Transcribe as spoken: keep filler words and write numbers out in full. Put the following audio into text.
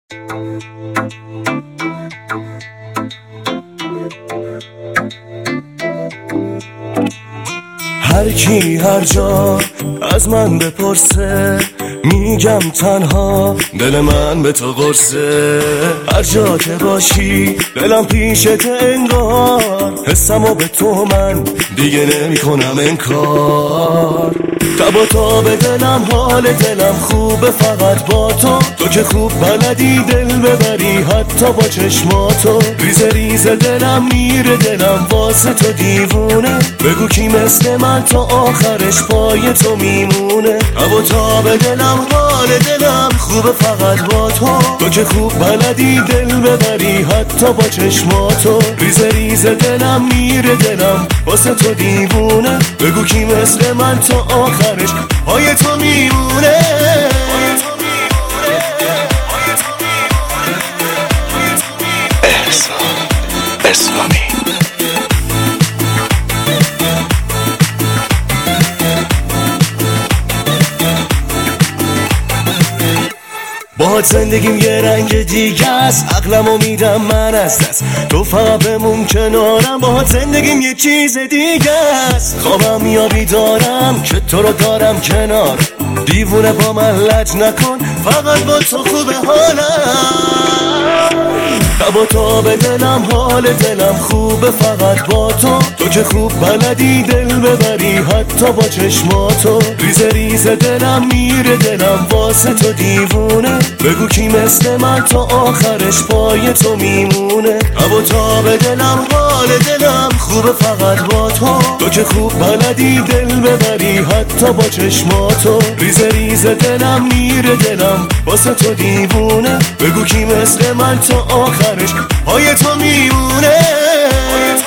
هر کی هر جا از من بپرسه میگم تنها دل من به تو قرصه. هر جا که باشی دلم پیشت انگار، حسمو به تو من دیگه نمی کنم انکار. تب و تاب دلم حال دلم خوبه فقط با تو، تو که خوب بلدی دل ببری حتی با چشماتو. ریز ریز دلم میره دلم واسه تو دیوونه، بگو کی مثل من تا آخرش پای تو میمونه. تب و تاب دلم حال دلم خوبه فقط با تو، تو که خوب بلدی دل ببری حتی با چشماتو. ریز ریز دلم میره دلم واسه تو دیوونه، بگو کی مثل من تا آخرش پای تو میمونه. احسان اسلامی باهات زندگیم یه رنگ دیگه است، عقلمو میدم من از دست، تو فقط بمون کنارم. باهات زندگیم یه چیز دیگه است، خوابم میاد بیدارم که تو رو دارم کنار. دیوونه با من لج نکن فقط با تو خوبه حالم. تب و تاب دلم حال دلم خوبه فقط با تو، تو که خوب بلدی دل ببری حتی با چشماتو. ریز ریز دلم میره دلم واسه تو دیوونه، بگو کی مثل من تا آخرش پای تو میمونه. تب و تاب دلم حال دلم خوبه فقط با تو، تو که خوب بلدی دل ببری حتی با چشماتو. ریز ریز دلم میره دلم واسه تو دیوونه، بگو کی مثل من تا آخرش پای تو میمونه.